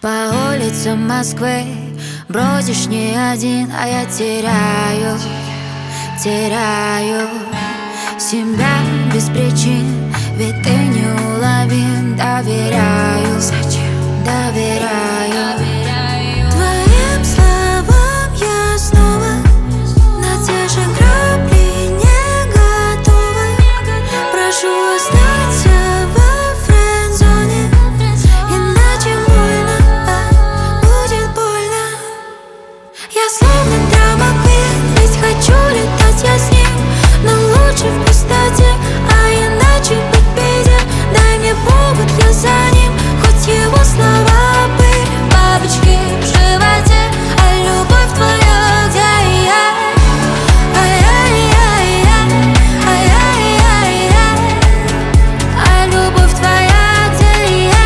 По улицам Москвы бродишь не один, а я теряю себя без причин, ведь ты неуловим. Доверяю, доверяю твоим словам. Я снова на те же грабли не готова. Прошу, останься во френд-зоне, иначе больно, будет больно. Я словно драма-квин, ведь хочу летать я с ним, но лучше в пустоте, а иначе быть беде. Дай мне повод, я за ним, хоть его слова были бабочки в животе. А любовь твоя, где я? А любовь твоя, где я?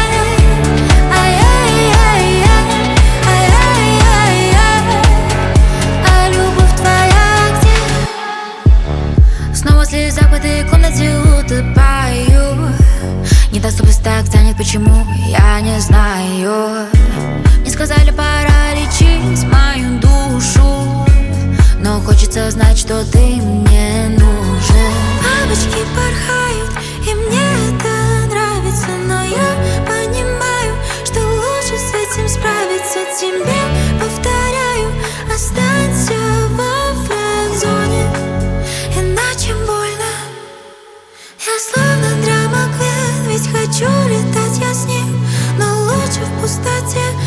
А любовь твоя, где? Снова слеза в этой комнате утопаю. Недоступность так тянет, почему, я не знаю. Мне сказали, пора лечить мою душу, но хочется знать, что ты мне нужен. Бабочки порхают, и мне это нравится, но я понимаю, что лучше с этим справиться. Тебе повторяю, останься во френд-зоне, иначе больно. Я словно драма-квин, ведь хочу летать я с ним, но лучше в пустоте,